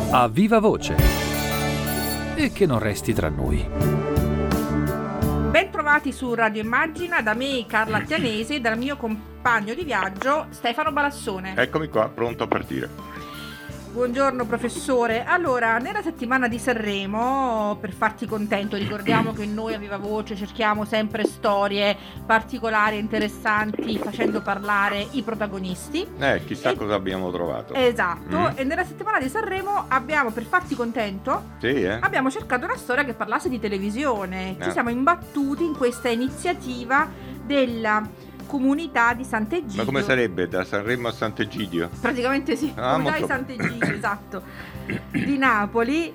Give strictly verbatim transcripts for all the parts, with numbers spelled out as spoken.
a viva voce e che non resti tra noi. Ben trovati su Radio Immagina, da me Carla Tianesi e dal mio compagno di viaggio Stefano Balassone. Eccomi qua, pronto a partire. Buongiorno professore. Allora, nella settimana di Sanremo, per farti contento, ricordiamo che noi a Viva Voce cerchiamo sempre storie particolari e interessanti, facendo parlare i protagonisti. Eh, chissà e... cosa abbiamo trovato. Esatto, Mm. e nella settimana di Sanremo abbiamo, per farti contento, Sì, eh? abbiamo cercato una storia che parlasse di televisione. Ci Ah. siamo imbattuti in questa iniziativa della comunità di Sant'Egidio. Ma come sarebbe da Sanremo a Sant'Egidio? Praticamente sì, Ah, comunità di molto- Sant'Egidio, esatto, di Napoli.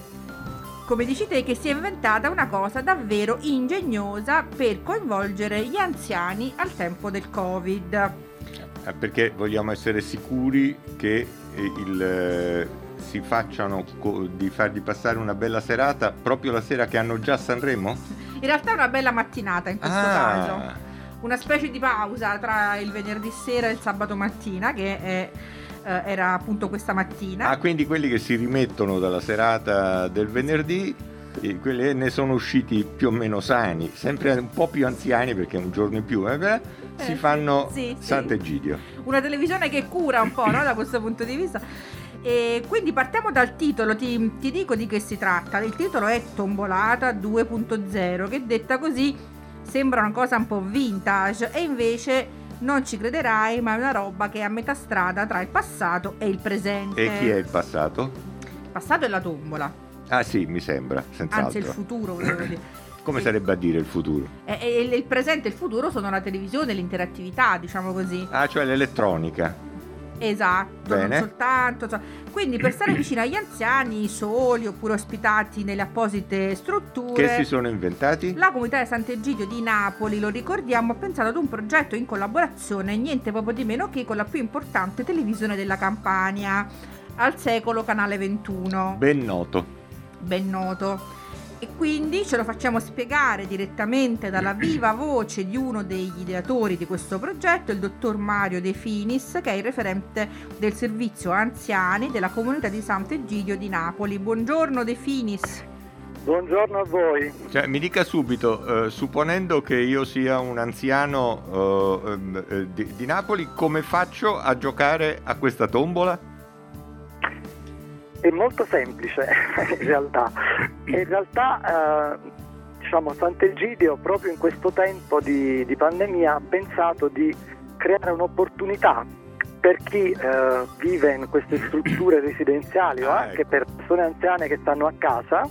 Come dici te, che si è inventata una cosa davvero ingegnosa per coinvolgere gli anziani al tempo del Covid. Eh, Perché vogliamo essere sicuri che eh, il, eh, si facciano co- di fargli passare una bella serata proprio la sera che hanno già Sanremo? In realtà è una bella mattinata in questo Ah. caso. Una specie di pausa tra il venerdì sera e il sabato mattina, che è, eh, era appunto questa mattina. Ah, quindi quelli che si rimettono dalla serata del venerdì, eh, quelli ne sono usciti più o meno sani, sempre un po' più anziani perché è un giorno in più, eh, beh, si Eh, fanno sì, sì. Sant'Egidio. Una televisione che cura un po', no, da questo punto di vista. E quindi partiamo dal titolo, ti, ti dico di che si tratta. Il titolo è Tombolata due punto zero, che detta così sembra una cosa un po' vintage, e invece non ci crederai, ma è una roba che è a metà strada tra il passato e il presente. E chi è il passato? Il passato è la tombola, Ah sì, mi sembra, senz'altro. anzi il futuro, volevo dire. Come E- sarebbe a dire il futuro? E, e il presente e il futuro sono la televisione, l'interattività, diciamo così. Ah, cioè l'elettronica. Esatto, Bene. non soltanto. cioè- Quindi per stare vicino agli anziani, soli oppure ospitati nelle apposite strutture, Che si sono inventati? la comunità di Sant'Egidio di Napoli, lo ricordiamo, ha pensato ad un progetto in collaborazione niente poco di meno che con la più importante televisione della Campania, Al Secolo Canale ventuno. Ben noto. Ben noto. E quindi ce lo facciamo spiegare direttamente dalla viva voce di uno degli ideatori di questo progetto, il dottor Mario De Finis, che è il referente del servizio anziani della comunità di Sant'Egidio di Napoli. Buongiorno De Finis. Buongiorno a voi. Cioè, mi dica subito, eh, supponendo che io sia un anziano eh, ehm, eh, di, di Napoli, come faccio a giocare a questa tombola? È molto semplice in realtà. In realtà eh, diciamo Sant'Egidio proprio in questo tempo di, di pandemia ha pensato di creare un'opportunità per chi eh, vive in queste strutture residenziali o Ah, anche ecco. per persone anziane che stanno a casa,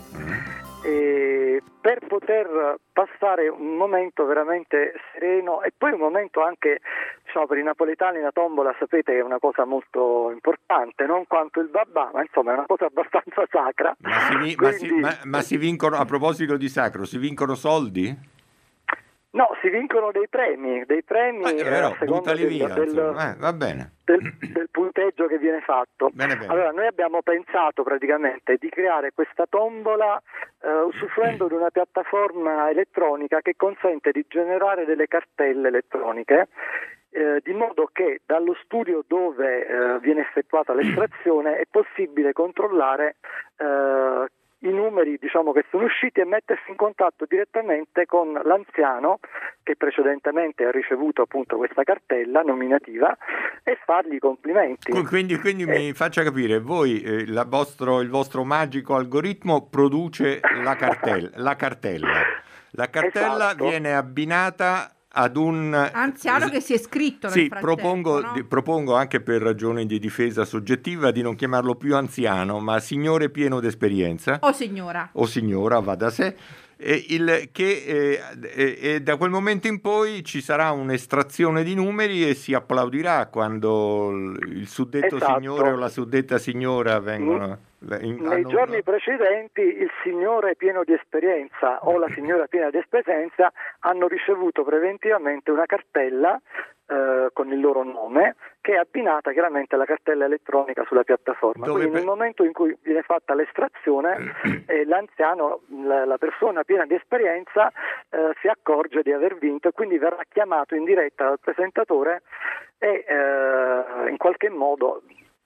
e per poter passare un momento veramente sereno e poi un momento anche, diciamo, per i napoletani la tombola sapete che è una cosa molto importante, non quanto il babà, ma insomma è una cosa abbastanza sacra. Ma si, vi- ma si- Quindi- ma- ma si vincono, a proposito di sacro, si vincono soldi? No, si vincono dei premi, dei premi Eh, eh, però, a seconda buttali del, via, del- insomma. Eh, va bene. del- del punteggio che viene fatto. Bene, bene. Allora, noi abbiamo pensato praticamente di creare questa tombola eh, usufruendo di una piattaforma elettronica che consente di generare delle cartelle elettroniche, eh, di modo che dallo studio dove eh, viene effettuata l'estrazione è possibile controllare eh, i numeri, diciamo, che sono usciti e mettersi in contatto direttamente con l'anziano che precedentemente ha ricevuto appunto questa cartella nominativa e fargli i complimenti. Qu- Quindi, quindi Eh. mi faccia capire, voi, eh, la vostro- il vostro magico algoritmo produce la cartella. La cartella, la cartella Esatto. viene abbinata ad un Anziano che si è iscritto nel Sì, frattempo, propongo, no? di- propongo anche per ragioni di difesa soggettiva di non chiamarlo più anziano, ma signore pieno d'esperienza Oh signora. o signora, va da sé. E il, che eh, e- e da quel momento in poi ci sarà un'estrazione di numeri e si applaudirà quando il il suddetto Esatto. signore o la suddetta signora vengono in- Nei hanno- giorni precedenti il signore pieno di esperienza o la signora piena di esperienza hanno ricevuto preventivamente una cartella eh, con il loro nome, che è abbinata chiaramente alla cartella elettronica sulla piattaforma. Dove Quindi per- nel momento in cui viene fatta l'estrazione, eh, l'anziano, la, la persona piena di esperienza, eh, si accorge di aver vinto e quindi verrà chiamato in diretta dal presentatore e eh, in qualche modo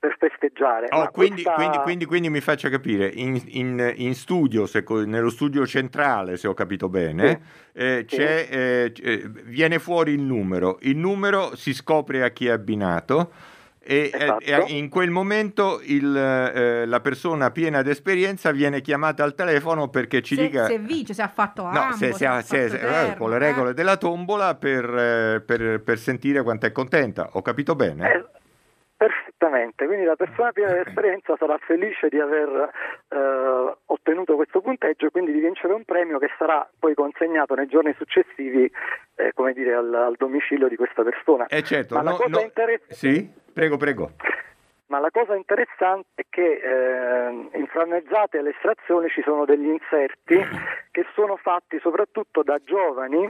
per festeggiare. Oh, Ma quindi, questa... quindi, quindi, quindi mi faccia capire, in, in, in studio, se, nello studio centrale, se ho capito bene, sì. eh, c'è, eh, viene fuori il numero, il numero si scopre a chi è abbinato e, esatto. e in quel momento il, eh, la persona piena d'esperienza viene chiamata al telefono perché ci se, dica... Se vince, se ha fatto ambo, no, se, se, se ha se, fatto se, terno, con le regole eh. della tombola per, eh, per, per sentire quanto è contenta, ho capito bene? Eh. Perfettamente, quindi la persona piena di esperienza sarà felice di aver eh, ottenuto questo punteggio e quindi di vincere un premio che sarà poi consegnato nei giorni successivi eh, come dire, al, al domicilio di questa persona. Eh certo, Ma no, la cosa no, interess- sì, prego, prego. Ma la cosa interessante è che eh, inframmezzate alle estrazioni ci sono degli inserti che sono fatti soprattutto da giovani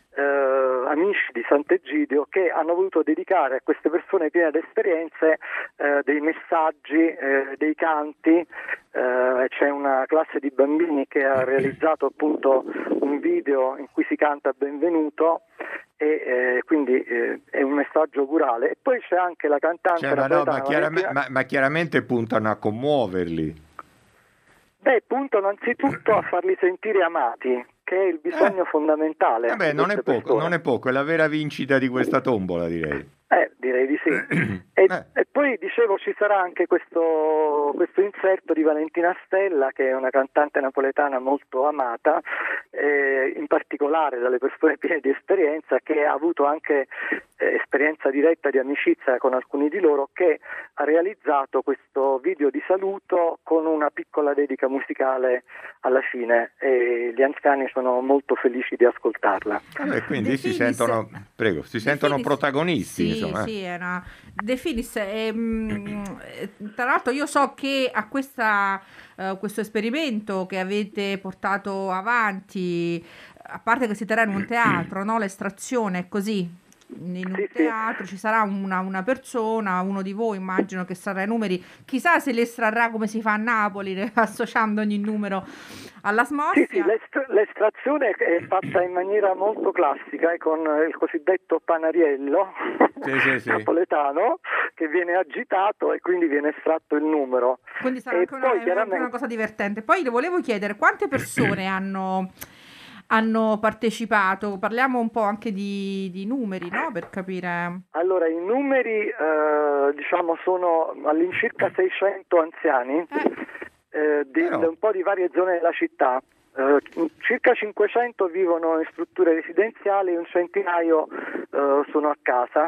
eh, amici di Sant'Egidio che hanno voluto dedicare a queste persone piene di esperienze eh, dei messaggi, eh, dei canti. Eh, c'è una classe di bambini che ha realizzato appunto un video in cui si canta Benvenuto e eh, quindi eh, è un messaggio corale e poi c'è anche la cantante cioè, ma, no, ma, Valentina... ma, ma chiaramente puntano a commuoverli. Beh, puntano anzitutto a farli sentire amati, che è il bisogno eh. fondamentale. Vabbè, non è poco, non è poco, è la vera vincita di questa tombola, direi. Eh, direi di sì. E, eh. e poi dicevo ci sarà anche questo, questo inserto di Valentina Stella, che è una cantante napoletana molto amata, eh, in particolare dalle persone piene di esperienza, che ha avuto anche eh, esperienza diretta di amicizia con alcuni di loro, che ha realizzato questo video di saluto con una piccola dedica musicale alla fine e gli anziani sono molto felici di ascoltarla. Vabbè, quindi De si Finis... sentono, prego, si De sentono Finis... protagonisti. Sì, insomma. sì, è una... De Finis, ehm, tra l'altro io so che a questa, uh, questo esperimento che avete portato avanti, a parte che si terrà in un teatro, no? L'estrazione è così. In un sì, teatro sì. ci sarà una, una persona, uno di voi immagino che estrarrà i numeri, chissà se li estrarrà come si fa a Napoli associando ogni numero alla smorfia. Sì, sì, l'est- l'estrazione è fatta in maniera molto classica eh, con il cosiddetto panariello sì, sì, sì. napoletano che viene agitato e quindi viene estratto il numero. Quindi sarà e anche una, poi, anche chiaramente... una cosa divertente. Poi le volevo chiedere quante persone hanno hanno partecipato, parliamo un po' anche di, di numeri, no? Per capire. Allora, i numeri eh, diciamo sono all'incirca seicento anziani eh. eh, di Però... un po' di varie zone della città. Uh, circa cinquecento vivono in strutture residenziali e un centinaio uh, sono a casa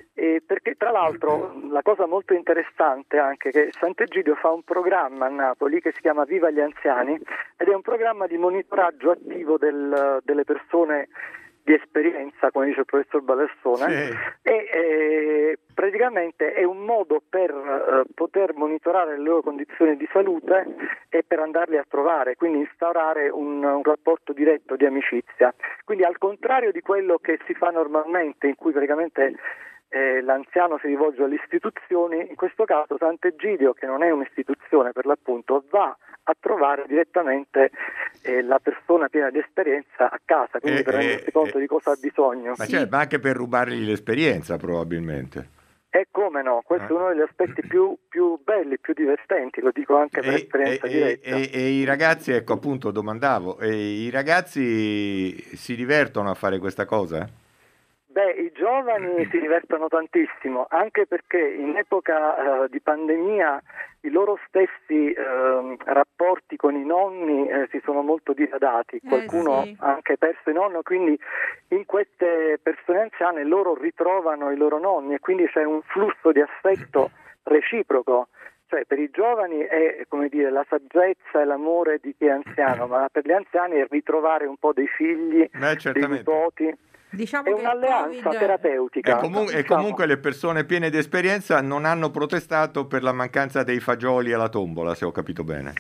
e perché tra l'altro la cosa molto interessante anche è che Sant'Egidio fa un programma a Napoli che si chiama Viva gli Anziani ed è un programma di monitoraggio attivo del, delle persone di esperienza, come dice il professor Balassone, sì. e eh, praticamente è un modo per eh, poter monitorare le loro condizioni di salute e per andarli a trovare, quindi instaurare un, un rapporto diretto di amicizia. Quindi al contrario di quello che si fa normalmente, in cui praticamente eh, l'anziano si rivolge alle istituzioni, in questo caso Sant'Egidio, che non è un'istituzione per l'appunto, va a trovare direttamente eh, la persona piena di esperienza a casa, quindi eh, per rendersi eh, conto eh, di cosa ha bisogno. Ma, sì. cioè, ma anche per rubargli l'esperienza probabilmente. E come no, questo eh. è uno degli aspetti più, più belli, più divertenti, lo dico anche per e, esperienza e, diretta. E, e i ragazzi, ecco appunto domandavo, e i ragazzi si divertono a fare questa cosa? Beh, i giovani si divertono tantissimo, anche perché in epoca uh, di pandemia i loro stessi uh, rapporti con i nonni eh, si sono molto diradati, qualcuno eh sì. ha anche perso il nonno, quindi in queste persone anziane loro ritrovano i loro nonni e quindi c'è un flusso di affetto reciproco. Cioè per i giovani è come dire la saggezza e l'amore di chi è anziano, ma per gli anziani è ritrovare un po' dei figli, Beh, dei nipoti. Diciamo è che un'alleanza COVID... terapeutica. E, comu- diciamo. e comunque le persone piene di esperienza non hanno protestato per la mancanza dei fagioli alla tombola, se ho capito bene.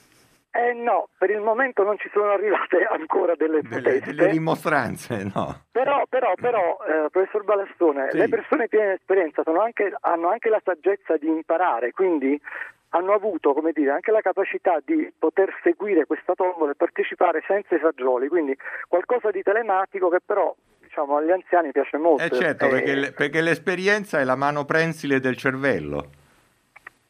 Eh no, per il momento non ci sono arrivate ancora delle Delle, proteste. delle rimostranze, no. Però, però, però eh, professor Balassone, Sì. le persone piene di esperienza sono anche, hanno anche la saggezza di imparare, quindi hanno avuto, come dire, anche la capacità di poter seguire questa tombola e partecipare senza i fagioli, quindi qualcosa di telematico che però diciamo agli anziani piace molto. Eh certo, eh, perché, le- perché l'esperienza è la mano prensile del cervello.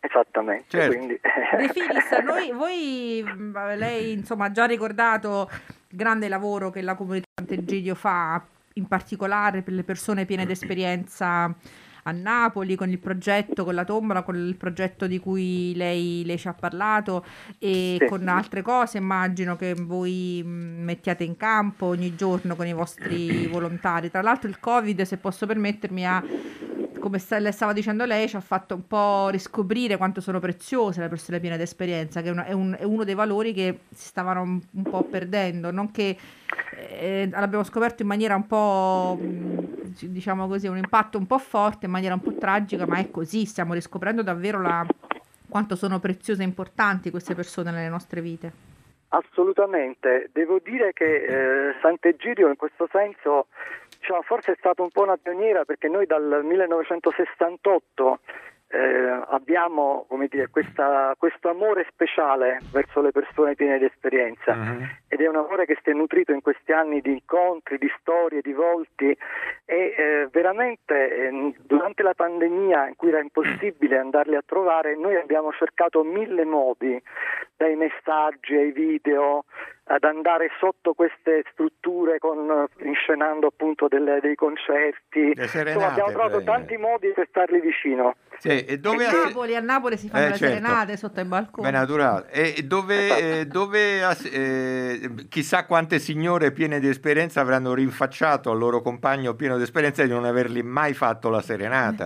Esattamente, certo. Quindi... De Filis, noi, voi, lei insomma ha già ricordato il grande lavoro che la comunità Sant'Egidio fa, in particolare per le persone piene d'esperienza a Napoli, con il progetto, con la tombola, con il progetto di cui lei, lei ci ha parlato, e sì. con altre cose immagino che voi mettiate in campo ogni giorno con i vostri volontari. Tra l'altro il Covid, se posso permettermi, ha, come sta, le stava dicendo lei, ci ha fatto un po' riscoprire quanto sono preziose le persone piene d'esperienza, che è, una, è, un, è uno dei valori che si stavano un, un po' perdendo, non che eh, l'abbiamo scoperto in maniera un po', diciamo così, un impatto un po' forte, in maniera un po' tragica, ma è così, stiamo riscoprendo davvero la, quanto sono preziose e importanti queste persone nelle nostre vite. Assolutamente, devo dire che eh, Sant'Egidio in questo senso, diciamo, forse è stata un po' una pioniera, perché noi dal millenovecentosessantotto eh, abbiamo, come dire, questa, questo amore speciale verso le persone piene di esperienza, uh-huh. ed è un amore che si è nutrito in questi anni di incontri, di storie, di volti, e eh, veramente eh, durante la pandemia, in cui era impossibile andarli a trovare, noi abbiamo cercato mille modi, dai messaggi ai video, ad andare sotto queste strutture con, inscenando appunto delle, dei concerti. Serenate, insomma, abbiamo trovato beh. tanti modi per starli vicino. Sì, e dove a, a Napoli, a Napoli si fanno eh, le certo. serenate sotto i balconi. Beh, naturale. E dove, eh, dove eh, chissà quante signore piene di esperienza avranno rinfacciato al loro compagno pieno di esperienza di non avergli mai fatto la serenata.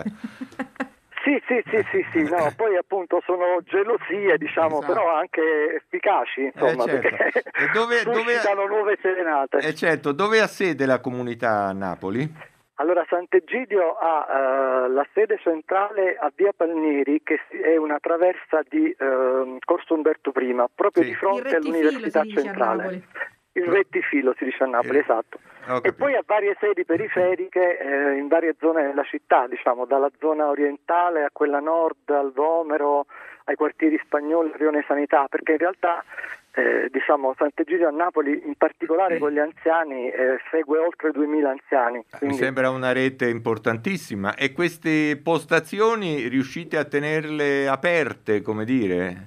Sì, sì, sì, sì, sì, no, poi appunto sono gelosie, diciamo, esatto. però anche efficaci, insomma, eh certo. perché e dove, suscitano dove, nuove serenate. Eh certo, dove ha sede la comunità a Napoli? Allora, Sant'Egidio ha uh, la sede centrale a Via Palmieri, che è una traversa di uh, Corso Umberto primo, proprio sì. di fronte all'Università Centrale. Il rettifilo si dice a Napoli, eh. esatto. E poi ha varie sedi periferiche eh, in varie zone della città, diciamo, dalla zona orientale a quella nord, al Vomero, ai quartieri spagnoli, al Rione Sanità, perché in realtà eh, diciamo Sant'Egidio a Napoli, in particolare con gli anziani, eh, segue oltre duemila anziani. Quindi... Mi sembra una rete importantissima. E queste postazioni riuscite a tenerle aperte, come dire?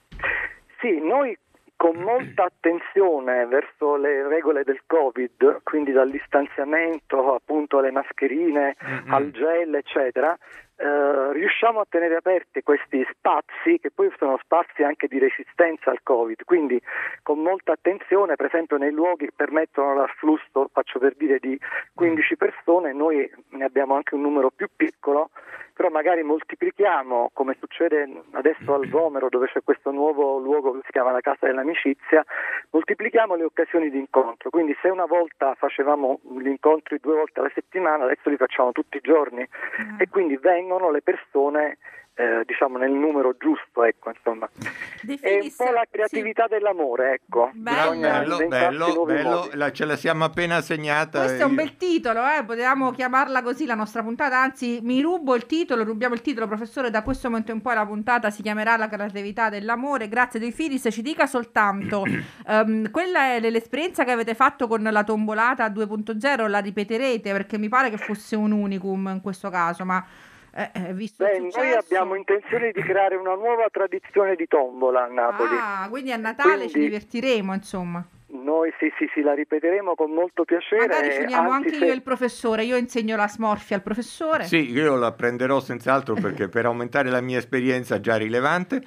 Sì, noi con molta attenzione verso le regole del Covid, quindi dal distanziamento appunto alle mascherine, mm-hmm. al gel, eccetera, eh, riusciamo a tenere aperti questi spazi, che poi sono spazi anche di resistenza al Covid, quindi con molta attenzione, per esempio nei luoghi che permettono l'afflusso, faccio per dire, di quindici persone, noi ne abbiamo anche un numero più piccolo, però magari moltiplichiamo, come succede adesso al Vomero, dove c'è questo nuovo luogo che si chiama la Casa dell'Amicizia, moltiplichiamo le occasioni di incontro. Quindi se una volta facevamo gli incontri due volte alla settimana, adesso li facciamo tutti i giorni, mm. e quindi vengono le persone eh, diciamo nel numero giusto, ecco, insomma. È un po' la creatività sì. dell'amore, ecco. Bello, bello, bello, bello. La, ce la siamo appena segnata. Questo è un bel titolo, eh? Potevamo chiamarla così la nostra puntata, anzi mi rubo il titolo, rubiamo il titolo, professore, da questo momento in poi la puntata si chiamerà La creatività dell'amore. Grazie De Filis, ci dica soltanto, um, quella è l'esperienza che avete fatto con la tombolata due punto zero, la ripeterete? Perché mi pare che fosse un unicum in questo caso, ma... Eh, visto Beh, noi abbiamo intenzione di creare una nuova tradizione di tombola a Napoli. Ah, quindi a Natale quindi ci divertiremo, insomma. Noi sì, sì, sì, la ripeteremo con molto piacere. Magari ci uniamo anche se... io e il professore, io insegno la smorfia al professore. Sì, io la prenderò senz'altro, perché per aumentare la mia esperienza già rilevante.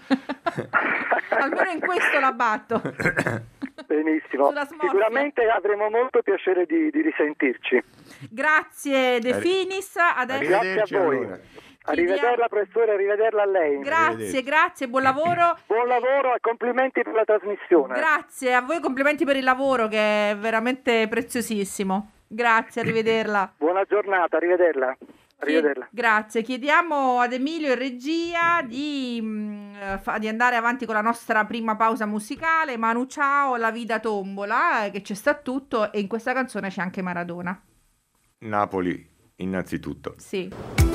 Almeno in questo la batto. Benissimo, sicuramente avremo molto piacere di, di risentirci. Grazie De Finis, adesso... Grazie a voi. Allora. Arrivederla professore, arrivederla a lei. Grazie, grazie, buon lavoro. Buon lavoro e complimenti per la trasmissione. Grazie, a voi complimenti per il lavoro che è veramente preziosissimo. Grazie, arrivederla. Buona giornata, arrivederla. Arrivederla. Grazie, chiediamo ad Emilio in regia di, mh, di andare avanti con la nostra prima pausa musicale. Manu Ciao, La Vida Tombola, che c'è sta tutto, e in questa canzone c'è anche Maradona. Napoli, innanzitutto. Sì.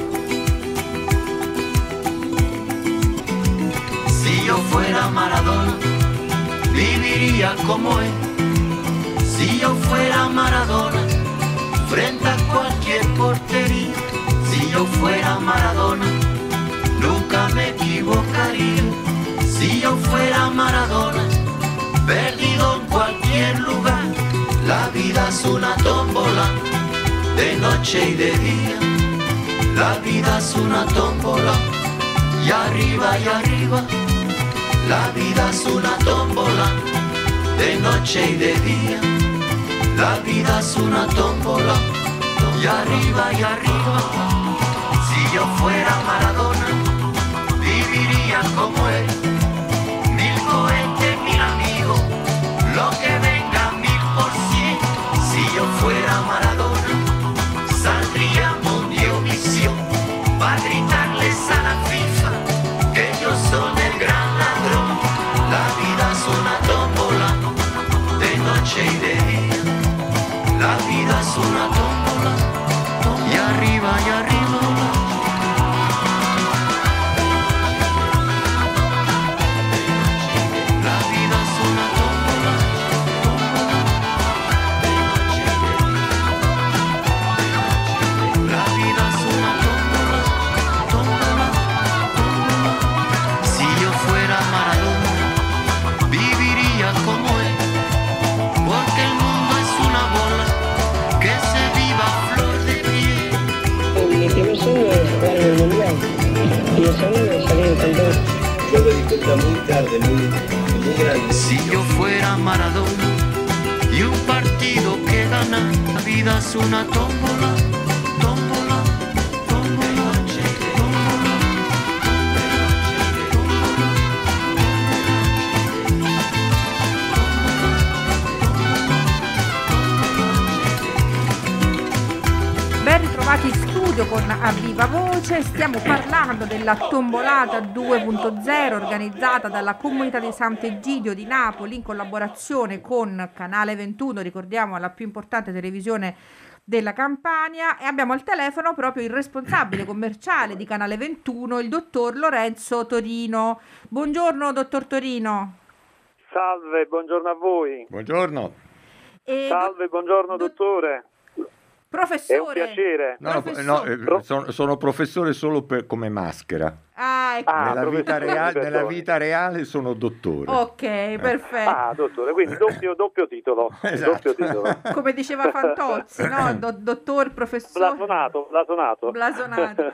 Si yo fuera Maradona, viviría como él. Si yo fuera Maradona, frente a cualquier portería. Si yo fuera Maradona, nunca nunca me equivocaría. Si yo fuera Maradona, perdido en cualquier lugar. La vida es una tómbola, de noche y de día. La vida es una tómbola, y arriba y arriba. La vida es una tómbola, de noche y de día. La vida es una tómbola, y arriba y arriba. Si yo fuera Maradona, viviría como él. Mil cohetes, mil amigos, lo que venga mil por cien. Si yo fuera Maradona, saldría Mundiovisión para gritarles a la FIFA que ellos son el gran ladrón. La vida es una tómbola, de noche y de día. La vida es una tómbola, y arriba y arriba. Yo me di cuenta muy tarde, muy, muy grande. Si yo fuera Maradona y un partido que gana, la vida es una tómbola, tómbola, tómbola, tómbola. Ben ritrovati in studio con A Viva Voce, stiamo parlando della tombolata due punto zero organizzata dalla comunità di Sant'Egidio di Napoli in collaborazione con Canale ventuno, ricordiamo la più importante televisione della Campania, e abbiamo al telefono proprio il responsabile commerciale di Canale ventuno, il dottor Lorenzo Torino. Buongiorno dottor Torino. Salve, buongiorno a voi. Buongiorno. E Salve, buongiorno do- dottore. Professore. È un piacere. No, no, no, eh, sono, sono professore solo per- come maschera. Ah, ecco. Ah, nella, vita professore, rea- perdoni. nella vita reale sono dottore. Ok, perfetto. Ah, dottore, quindi doppio, doppio titolo. Esatto. Doppio titolo. Come diceva Fantozzi, no? Do- dottor, professore. Blasonato, blasonato. Blasonato.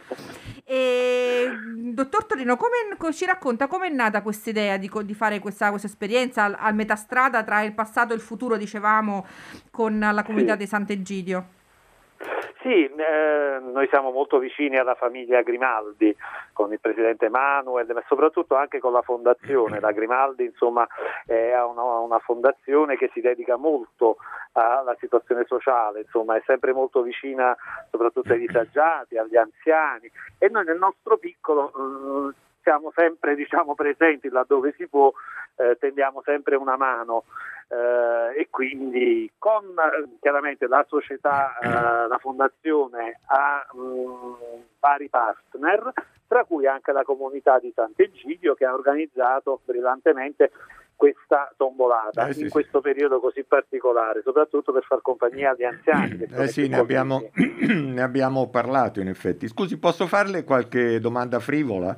E, dottor Torino, come co- ci racconta com'è nata questa idea di, co- di fare questa, questa esperienza al, al metà strada tra il passato e il futuro, dicevamo, con la comunità Sì. di Sant'Egidio? Sì, eh, noi siamo molto vicini alla famiglia Grimaldi, con il presidente Manuel, ma soprattutto anche con la fondazione. La Grimaldi, insomma, è una, una fondazione che si dedica molto alla situazione sociale, insomma, è sempre molto vicina soprattutto ai disagiati, agli anziani, e noi nel nostro piccolo eh, siamo sempre, diciamo, presenti laddove si può, eh, tendiamo sempre una mano. Eh, e quindi con eh, chiaramente la società, eh, la fondazione ha mh, vari partner, tra cui anche la comunità di Sant'Egidio, che ha organizzato brillantemente questa tombolata Eh, sì, in sì. questo periodo così particolare, soprattutto per far compagnia agli anziani. che sono Eh i sì, più ne abbiamo, colpiti. ne abbiamo parlato in effetti. Scusi, posso farle qualche domanda frivola?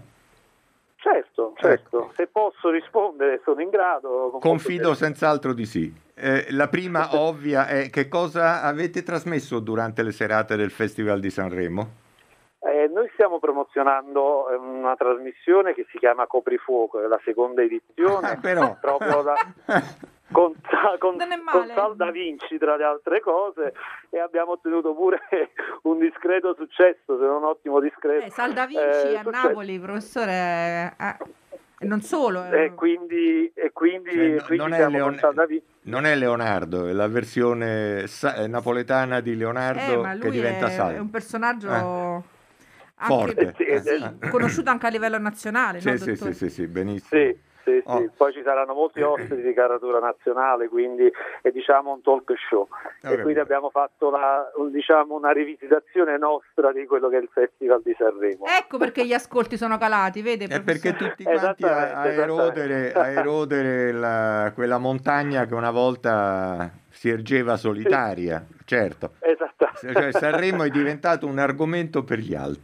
Certo, certo, se posso rispondere sono in grado. con molto Confido piacere. senz'altro di sì. Eh, la prima ovvia è: che cosa avete trasmesso durante le serate del Festival di Sanremo? Eh, noi stiamo promozionando eh, una trasmissione che si chiama Coprifuoco, è la seconda edizione, Ah, però. proprio da, con, con, Non è con male. Sal Da Vinci tra le altre cose, e abbiamo ottenuto pure un discreto successo, se non un ottimo discreto. Eh, Sal Da Vinci eh, a successo. Napoli, professore, eh, e non solo. eh. E quindi, e quindi, Cioè, no- quindi non, è siamo Leon- con Sal Da Vinci. non è Leonardo, è la versione sa- eh, napoletana di Eh, Leonardo ma che lui diventa è, Sal. è un personaggio Eh. anche- Forte. Sì, Eh, sì, eh. conosciuto anche a livello nazionale, Sì, no, sì, dottore? sì, sì, sì, benissimo. Sì, sì, sì. Oh. Poi ci saranno molti ospiti di caratura nazionale, quindi è, diciamo, un talk show. Ho E capito. quindi abbiamo fatto la, un- diciamo, una rivisitazione nostra di quello che è il Festival di Sanremo. Ecco perché gli ascolti sono calati, vede? È perché professore? tutti quanti a, a Esattamente, erodere, a erodere la- quella montagna che una volta si ergeva solitaria, certo. Esattamente. Cioè, Sanremo è diventato un argomento per gli altri.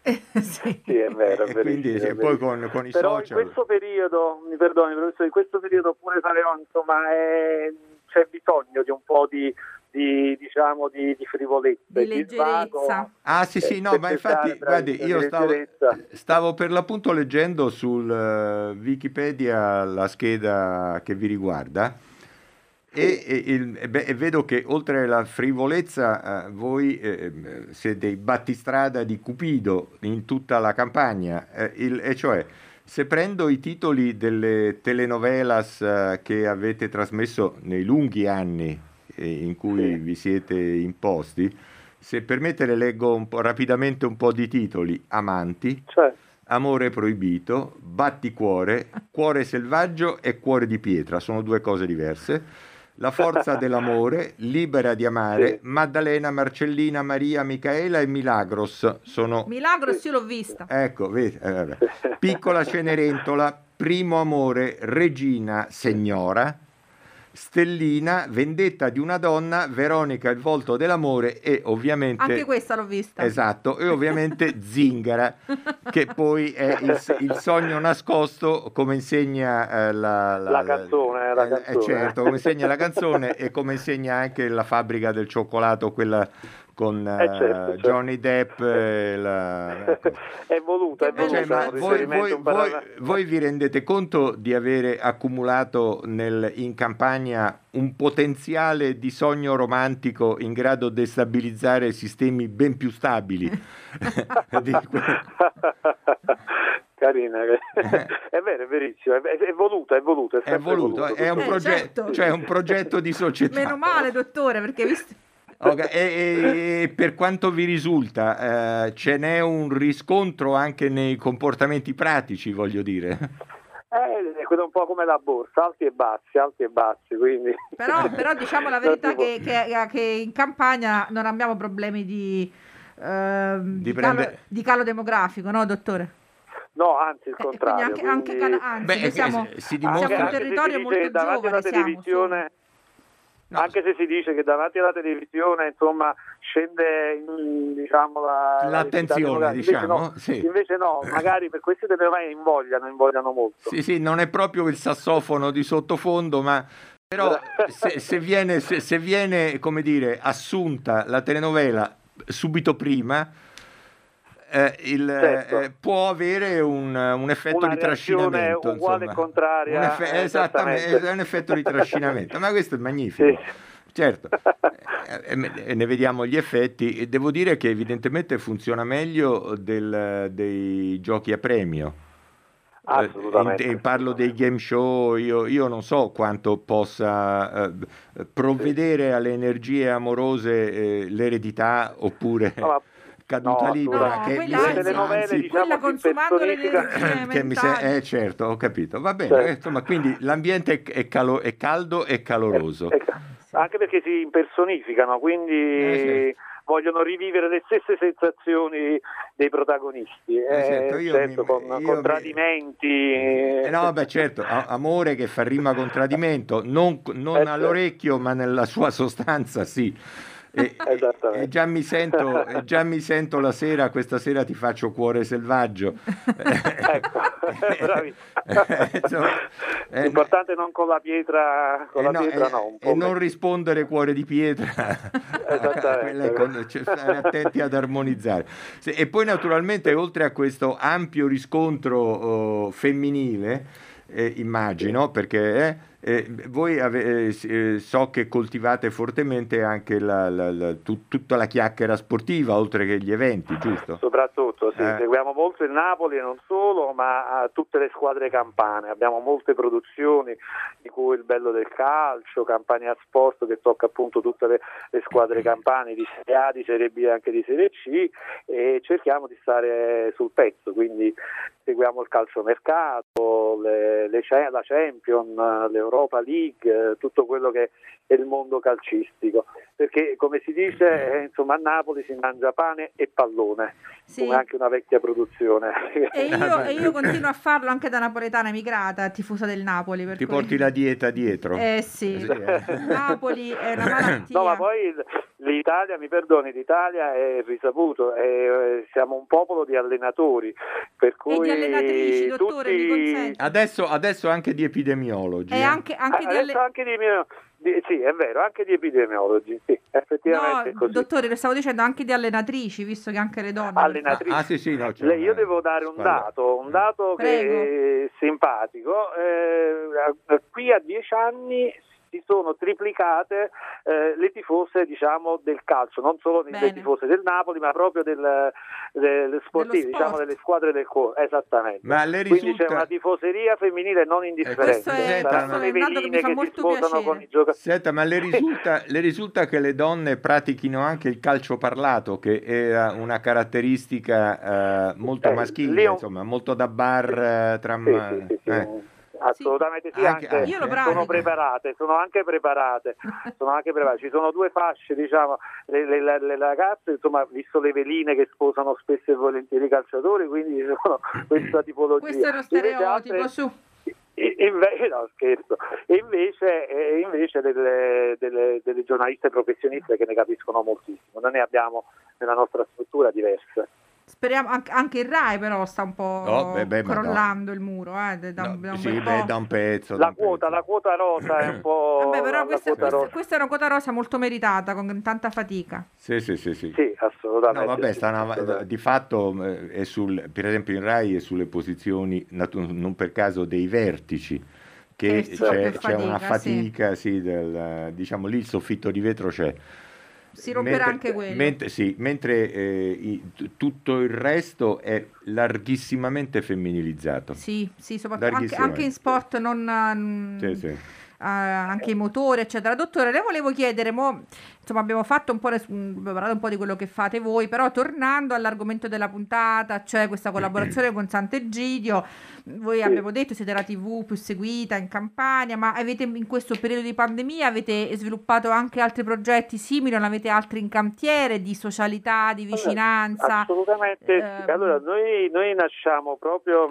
sì. Sì, è vero. E quindi se poi con, con i Però social... in questo periodo, mi perdoni professore, in questo periodo pure faremo, insomma, è, c'è bisogno di un po' di, di diciamo, di, di frivolezza, di leggerezza. Ah sì sì, no, ma infatti, guardi, io stavo, stavo per l'appunto leggendo sul uh, Wikipedia la scheda che vi riguarda. E, e, il, e, beh, e vedo che oltre alla frivolezza eh, voi eh, siete i battistrada di Cupido in tutta la campagna, eh, il, e cioè se prendo i titoli delle telenovelas eh, che avete trasmesso nei lunghi anni eh, in cui sì. vi siete imposti, se permettere leggo un po' rapidamente un po' di titoli: Amanti, cioè. Amore proibito, Batticuore, Cuore selvaggio e Cuore di pietra, sono due cose diverse. La forza dell'amore, Libera di amare, sì. Maddalena, Marcellina, Maria, Micaela e Milagros sono... Milagros io l'ho vista. Ecco, vedi, eh, Piccola Cenerentola, Primo amore, Regina, Signora, Stellina, Vendetta di una donna, Veronica, il volto dell'amore e ovviamente... Anche questa l'ho vista. Esatto, e ovviamente Zingara, che poi è il, il sogno nascosto, come insegna eh, la, la, la canzone. La canzone. Eh, certo, come insegna la canzone e come insegna anche la fabbrica del cioccolato, quella con eh certo, certo. Johnny Depp. Eh, la... è voluta, è voluta. Cioè, ma voi, voi, voi, voi vi rendete conto di avere accumulato nel, in campagna un potenziale di sogno romantico in grado di stabilizzare sistemi ben più stabili? Carina, è vero, è verissimo, è, è voluta, è voluta, è, è voluto, voluto, è un, eh, progetto, certo. cioè un progetto di società. Meno male, dottore, perché visto... Okay, e, e per quanto vi risulta, eh, ce n'è un riscontro anche nei comportamenti pratici, voglio dire? Eh, è quello un po' come la borsa, alti e bassi, alti e bassi, quindi... Però, però diciamo la verità che, che, che in campagna non abbiamo problemi di, eh, di, di, calo, prendere... di calo demografico, no dottore? No, anzi il eh, contrario. Quindi anche, quindi... anche anzi, Beh, siamo, si dimostra... siamo un territorio molto giovane, televisione... No. Anche se si dice che davanti alla televisione, insomma, scende diciamo la, l'attenzione, la diciamo. Invece no, sì. invece no, magari per questi televisioni invogliano, invogliano molto. Sì, sì, non è proprio il sassofono di sottofondo, ma però se, se viene, se, se viene, come dire, assunta la telenovela subito prima, eh, il, certo. eh, può avere un, un effetto una di trascinamento, uguale insomma. e contraria. Un eff- esattamente, è un effetto di trascinamento, ma questo è magnifico. Sì. Certo, e ne vediamo gli effetti e devo dire che evidentemente funziona meglio del, dei giochi a premio. Assolutamente. E parlo dei game show, io, io non so quanto possa eh, provvedere alle energie amorose eh, l'eredità oppure... No, caduta no, libera, no, che quella, mi anzi, telenovele, anzi, diciamo, quella consumando le che, che mi se- eh certo, ho capito, va bene, certo. Insomma, quindi l'ambiente è, è, calo- è caldo e caloroso, è, è, anche perché si impersonificano, quindi eh, certo. vogliono rivivere le stesse sensazioni dei protagonisti, eh, eh, certo, io certo mi, con, io con mi... tradimenti. Eh, no, beh, certo, amore che fa rima con tradimento, non, non eh, all'orecchio, ma nella sua sostanza, sì. E, e già mi sento e già mi sento la sera, questa sera ti faccio Cuore selvaggio. Ecco, Insomma, eh, l'importante non con la pietra, con eh, la no, pietra eh, no, e non rispondere Cuore di pietra. Con, cioè, stare attenti ad armonizzare. Se, e poi naturalmente oltre a questo ampio riscontro oh, femminile, eh, immagino, perché eh, Eh, voi ave- eh, so che coltivate fortemente anche la, la, la, tu- tutta la chiacchiera sportiva oltre che gli eventi, giusto? Soprattutto, sì, eh. seguiamo molto il Napoli e non solo, ma tutte le squadre campane, abbiamo molte produzioni di cui il bello del calcio, Campania Sport che tocca appunto tutte le, le squadre campane di Serie A, di Serie B e anche di Serie C e cerchiamo di stare sul pezzo, quindi seguiamo il calciomercato, le, le, la Champions, l'Europa League, tutto quello che è il mondo calcistico, perché come si dice eh, insomma a Napoli si mangia pane e pallone, sì. Come anche una vecchia produzione. E io, e io continuo a farlo anche da napoletana emigrata, tifosa del Napoli. Per Ti cui... porti la dieta dietro? Eh sì, sì eh. Napoli è una malattia. No, ma poi L'Italia, mi perdoni, l'Italia è risaputo, è, siamo un popolo di allenatori, per cui e di allenatrici, dottore, tutti... mi consente. Adesso, adesso anche di epidemiologi. E eh. anche, anche di Adesso alle... anche di, di sì, è vero, anche di epidemiologi, sì, effettivamente No, è così. dottore, le stavo dicendo anche di allenatrici, visto che anche le donne... Allenatrici. Ah, ah, sì, sì, no, c'è Le, io una- devo dare un spalla. dato, un dato Prego. che è simpatico. Eh, qui a dieci anni si sono triplicate eh, le tifose, diciamo, del calcio, non solo le Bene. tifose del Napoli, ma proprio del, del sportivo, Dello diciamo, sport. delle squadre del cuore, esattamente. Ma le Quindi risulta... c'è una tifoseria femminile non indifferente. Questo è- Senta, Saranno questo le è un dato che mi veline fa che si molto sposano piacere. con i giocatori. Senta, ma le risulta, le risulta che le donne pratichino anche il calcio parlato, che era una caratteristica eh, molto Eh, maschile, lì è un- insomma, molto da bar eh, tra... Sì, sì, sì, sì. eh. Assolutamente sì, Anche- anche, anche. Io lo sono pratico. preparate, sono anche preparate, sono anche preparate. Ci sono due fasce, diciamo, le, le- le- le ragazze, insomma, visto le veline che sposano spesso e volentieri i calciatori, quindi ci sono questa tipologia. Questo è uno Invece stereotipo, altre- su. E- Invece, no, scherzo. E invece, e invece delle, delle- delle giornaliste professioniste che ne capiscono moltissimo. Noi ne abbiamo nella nostra struttura diverse. Speriamo, anche, anche il Rai però sta un po' No, beh, beh, ma crollando il muro, eh, da, da No, un- da un sì, bel beh, po'. da un pezzo. da La un quota, pezzo. la quota rosa è un po'. Vabbè, però la questa, quota questa- rosa. questa è una quota rosa molto meritata, con tanta fatica. Sì, sì, sì, sì. Sì, assolutamente. No, vabbè, sì, sta una- assolutamente. di fatto eh, è sul, per esempio in Rai è sulle posizioni, natu- non per caso, dei vertici, che Eh sì, c'è, per c'è una fatica, fatica, sì, del, diciamo lì il soffitto di vetro c'è. Si romperà Mentre- anche quello. Mentre, sì, mentre eh, i- t- tutto il resto è larghissimamente femminilizzato. Sì, sì, soprattutto anche, Larghissimamente. anche in sport non... mm, Sì, sì. eh, anche i motori, eccetera. Dottore, le volevo chiedere, mo, insomma, abbiamo fatto un po', le- mm, abbiamo parlato un po' di quello che fate voi, però tornando all'argomento della puntata, cioè questa collaborazione con Sant'Egidio, voi abbiamo detto siete la tivù più seguita in Campania, ma avete in questo periodo di pandemia avete sviluppato anche altri progetti simili, non avete altri in cantiere di socialità, di vicinanza? Assolutamente sì. Ehm, Allora, noi, noi nasciamo proprio,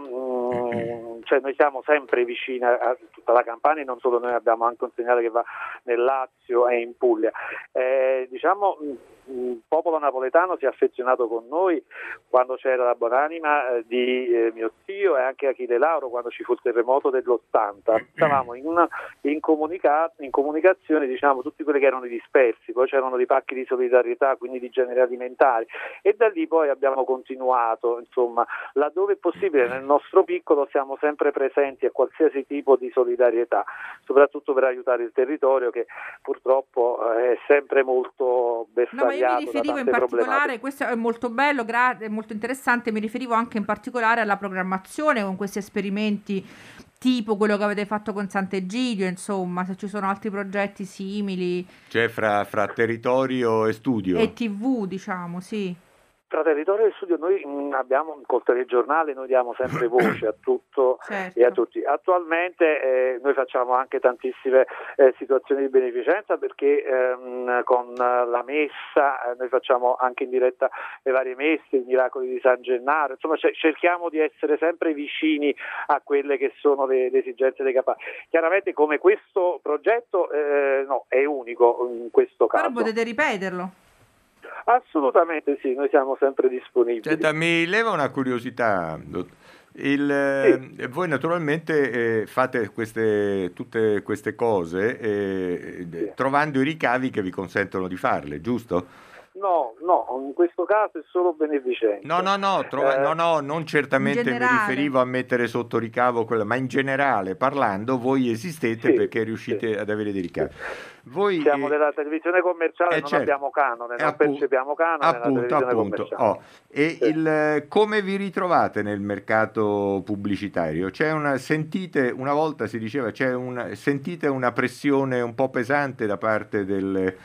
mm, cioè noi siamo sempre vicini a, a tutta la Campania, non solo noi, abbiamo anche un segnale che va nel Lazio e in Puglia. Eh, diciamo, mm, il popolo napoletano si è affezionato con noi quando c'era la buonanima eh, di eh, mio zio e anche Achille Lauro quando ci fu il terremoto dell'ottanta. Stavamo in, una, in, comunica- in comunicazione, diciamo, tutti quelli che erano i dispersi, poi c'erano dei pacchi di solidarietà, quindi di generi alimentari, e da lì poi abbiamo continuato, insomma, laddove è possibile nel nostro piccolo siamo sempre presenti a qualsiasi tipo di solidarietà, soprattutto per aiutare il territorio che purtroppo eh, è sempre molto bersagliato. No, ma io mi riferivo in da tante particolare, problematiche. questo è molto bello, gra- è molto interessante, mi riferivo anche in particolare alla programmazione con questi esperimenti tipo quello che avete fatto con Sant'Egidio, insomma, se ci sono altri progetti simili Cioè fra, fra territorio e studio. e tivù, diciamo, sì. Tra territorio e studio noi mh, abbiamo col telegiornale, noi diamo sempre voce a tutto Certo. e a tutti. Attualmente eh, noi facciamo anche tantissime eh, situazioni di beneficenza perché ehm, con la messa eh, noi facciamo anche in diretta le varie messe, i miracoli di San Gennaro, insomma c- cerchiamo di essere sempre vicini a quelle che sono le, le esigenze dei campani. Chiaramente come questo progetto eh, no, è unico in questo Però caso. potete ripeterlo. Assolutamente sì, noi siamo sempre disponibili. Senta, mi leva una curiosità. dott- Il, eh, voi naturalmente eh, fate queste, tutte queste cose eh, Sì. trovando i ricavi che vi consentono di farle, giusto? No, no, in questo caso è solo beneficenza. No, no, no, trova- Eh, no, no, non certamente In mi generale. riferivo a mettere sotto ricavo quella, ma in generale parlando voi esistete Sì, perché riuscite sì. ad avere dei ricavi. Voi, Siamo eh, della televisione commerciale, eh, non certo. abbiamo canone, Eh, non appu- percepiamo canone nella appunto, televisione appunto. commerciale. Oh, e Sì. il, eh, come vi ritrovate nel mercato pubblicitario? C'è una, sentite, una volta si diceva, c'è una, sentite una pressione un po' pesante da parte delle,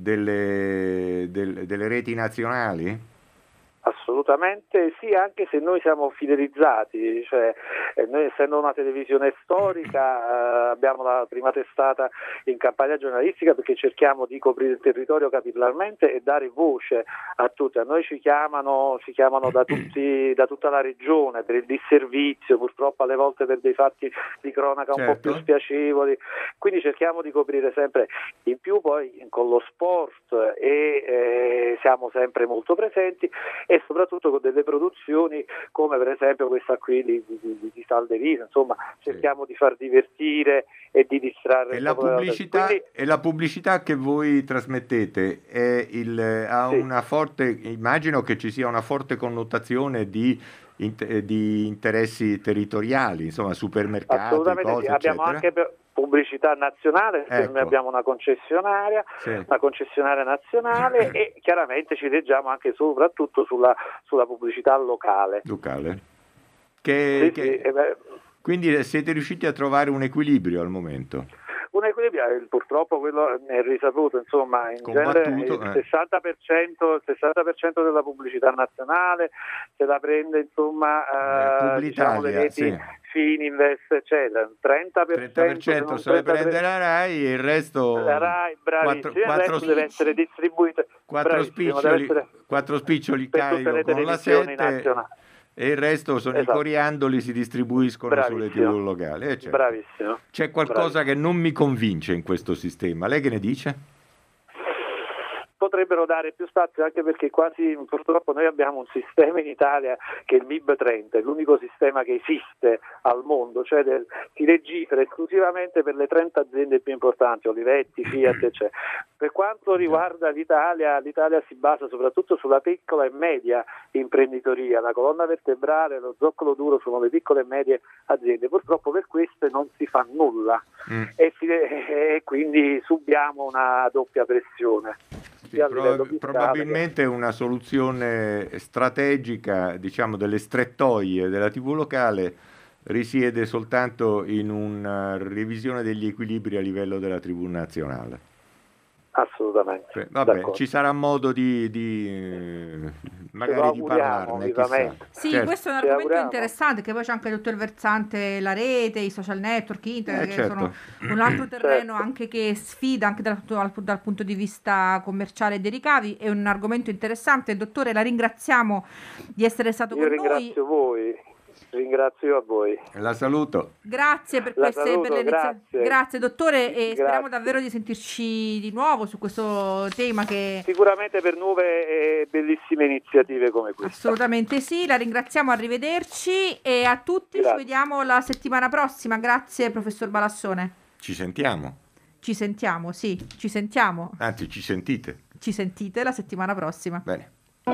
delle, del- delle reti nazionali? Assolutamente sì, anche se noi siamo fidelizzati, cioè E noi, essendo una televisione storica, eh, abbiamo la prima testata in campagna giornalistica perché cerchiamo di coprire il territorio capillarmente e dare voce a tutti. A noi ci chiamano, ci chiamano da, tutti, da tutta la regione per il disservizio, purtroppo alle volte per dei fatti di cronaca un certo. po' più spiacevoli, quindi cerchiamo di coprire sempre in più, poi con lo sport e eh, siamo sempre molto presenti e soprattutto con delle produzioni come per esempio questa qui di, di, di Saldevisa, insomma cerchiamo sì. di far divertire e di distrarre. E la pubblicità, quindi, e la pubblicità che voi trasmettete è il, ha sì. una forte, immagino che ci sia una forte connotazione di, di interessi territoriali, insomma supermercati, assolutamente cose, sì. Abbiamo eccetera. anche pubblicità nazionale, ecco. noi abbiamo una concessionaria, sì. una concessionaria nazionale e chiaramente ci leggiamo anche soprattutto sulla, sulla pubblicità locale. Locale. Che, sì, che... Sì, eh beh, quindi siete riusciti a trovare un equilibrio al momento? Un equilibrio, purtroppo quello è risaputo, insomma, in genere il sessanta per cento, il sessanta per cento della pubblicità nazionale se la prende, insomma, eh, diciamo le reti sì. Fininvest, eccetera. trenta per cento, trenta per cento se le prende la RAI e il resto la RAI, bravissimo, quattro, il resto quattro, deve essere distribuito. Quattro spiccioli, quattro spiccioli Caio con la sette e il resto sono esatto. i coriandoli, si distribuiscono bravissimo. Sulle tivù locali. Eh, certo. Bravissimo. C'è qualcosa Bravissimo. che non mi convince in questo sistema. Lei che ne dice? Potrebbero dare più spazio anche perché quasi purtroppo noi abbiamo un sistema in Italia che è il M I B trenta, è l'unico sistema che esiste al mondo, cioè del, si legifera esclusivamente per le trenta aziende più importanti, Olivetti, Fiat, eccetera. Per quanto riguarda l'Italia, l'Italia si basa soprattutto sulla piccola e media imprenditoria, la colonna vertebrale, lo zoccolo duro sono le piccole e medie aziende, purtroppo per queste non si fa nulla mm. e, si, e quindi subiamo una doppia pressione. Sì, prob- probabilmente una soluzione strategica, diciamo, delle strettoie della tivù locale risiede soltanto in una revisione degli equilibri a livello della tivù nazionale. Assolutamente. Vabbè, d'accordo. Ci sarà modo di, di magari di parlarne. Chissà. Sì, certo. questo è un argomento auguriamo. interessante, che poi c'è anche tutto il versante, la rete, i social network, internet, eh, che certo. sono un altro terreno certo. anche che sfida anche dal, dal, dal punto di vista commerciale dei ricavi. È un argomento interessante. Dottore, la ringraziamo di essere stato Io con ringrazio noi. voi. Ringrazio a voi. La saluto. Grazie per La queste saluto, per le grazie. grazie dottore e Grazie. speriamo davvero di sentirci di nuovo su questo tema che sicuramente per nuove e bellissime iniziative come questa. Assolutamente sì, la ringraziamo, arrivederci e a tutti grazie. Ci vediamo la settimana prossima. Grazie professor Balassone. Ci sentiamo. Ci sentiamo, sì, ci sentiamo. Anzi, ci sentite. Ci sentite la settimana prossima. Bene.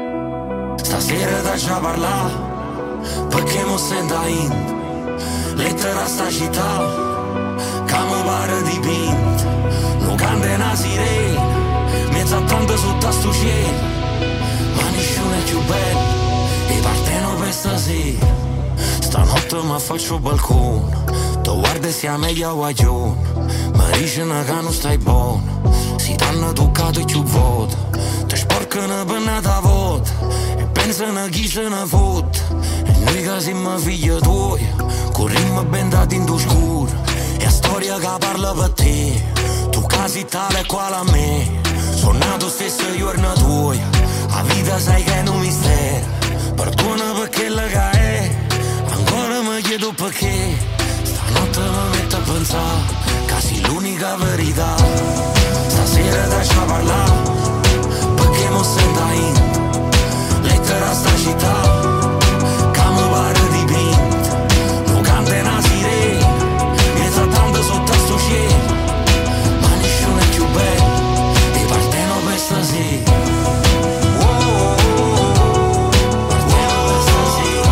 Stasera da già parlare perché mo senta in lettera sta città che mi pare dipinta non canta una sirena mezzo a tanto sotto a sto cielo ma nessuno è più bello e partono per stasera stanotte mi faccio il balcone tu guarda sia meglio guaglione mi dicono che non stai buono si t'hanno toccato più volte ti sporcano per una volta e pensano chi se ne fotte e noi che siamo figli tuoi corriamo bendati in tu scuro e la storia che parla per te tu casi tale quale a me sono nato stesso giorno tuoi la vita sai che è un mistero perdona perché la che è ancora mi chiedo perché stanotte mi metto a pensare che sei l'unica verità stasera lascia parlare perché mo senta in lettera sta città che mi pare dipinta non canta una sirena mezzo a tanto sotto a sto cielo ma nessuno è più bello e partono per stasera oh, oh, oh, partono per stasera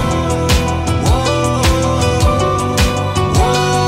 oh, oh,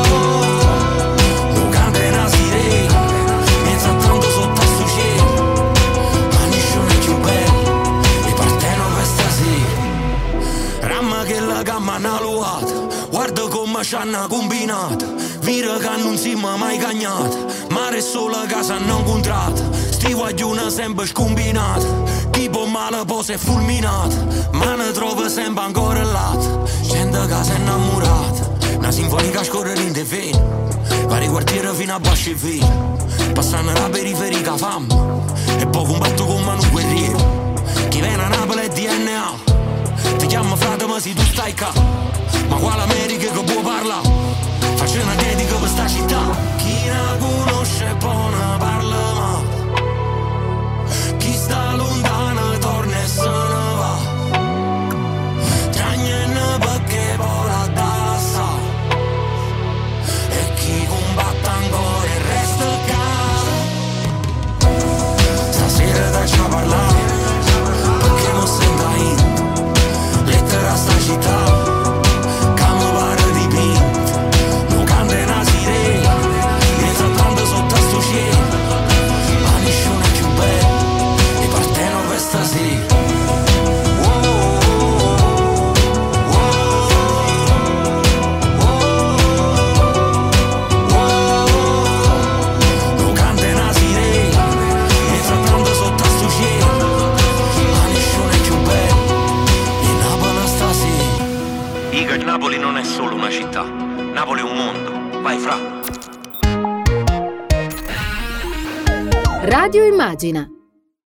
oh, non canta una sirena mezzo a tanto sotto a sto cielo ma nessuno è più bello e partono per stasera ramma che la gamma n'ha luata guarda come ci hanno combinato vira che non siamo mai cagnati mare sola casa hanno incontrato sti guaglione sempre scombinata tipo male poi si è fulminata ma ne trova sempre ancora là gente che si è innamorata una sinfonica scorre in te vene, vari quartieri fino a Bascevino, passando la periferica fam, e poi combatto con Manu Guerriero, chi viene a Napoli è D N A, ti chiamo frate ma se tu stai qua, ma quale America che può parlare, faccio una dedica per sta città, chi la conosce poi ne parla ma, chi sta lontano torna e se ne va, tragnene perché poi la tassa, e chi combatte ancora il resto cade, stasera faccio parlare, perché non sembra in, lettera sta città, camo pare dipinto, non canta una sirena, mi trattando sotto a sto cielo, ma nessuno è più bello, e parteno per stasera. Napoli non è solo una città, Napoli è un mondo. Vai fra. Radio Immagina.